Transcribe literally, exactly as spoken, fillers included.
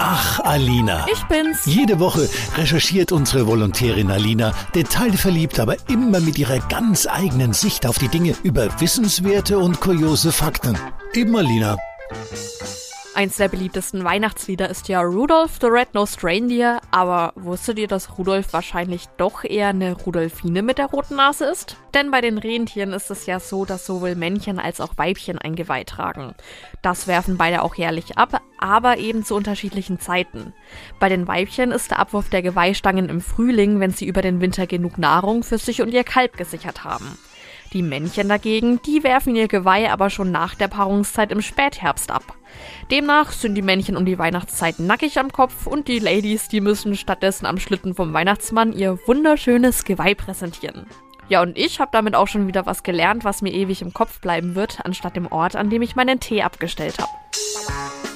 Ach, Alina. Ich bin's. Jede Woche recherchiert unsere Volontärin Alina, detailverliebt, aber immer mit ihrer ganz eigenen Sicht auf die Dinge über wissenswerte und kuriose Fakten. Eben Alina. Eins der beliebtesten Weihnachtslieder ist ja Rudolph the Red-Nosed Reindeer, aber wusstet ihr, dass Rudolf wahrscheinlich doch eher eine Rudolfine mit der roten Nase ist? Denn bei den Rentieren ist es ja so, dass sowohl Männchen als auch Weibchen ein Geweih tragen. Das werfen beide auch jährlich ab, aber eben zu unterschiedlichen Zeiten. Bei den Weibchen ist der Abwurf der Geweihstangen im Frühling, wenn sie über den Winter genug Nahrung für sich und ihr Kalb gesichert haben. Die Männchen dagegen, die werfen ihr Geweih aber schon nach der Paarungszeit im Spätherbst ab. Demnach sind die Männchen um die Weihnachtszeit nackig am Kopf und die Ladies, die müssen stattdessen am Schlitten vom Weihnachtsmann ihr wunderschönes Geweih präsentieren. Ja, und ich habe damit auch schon wieder was gelernt, was mir ewig im Kopf bleiben wird, anstatt dem Ort, an dem ich meinen Tee abgestellt habe.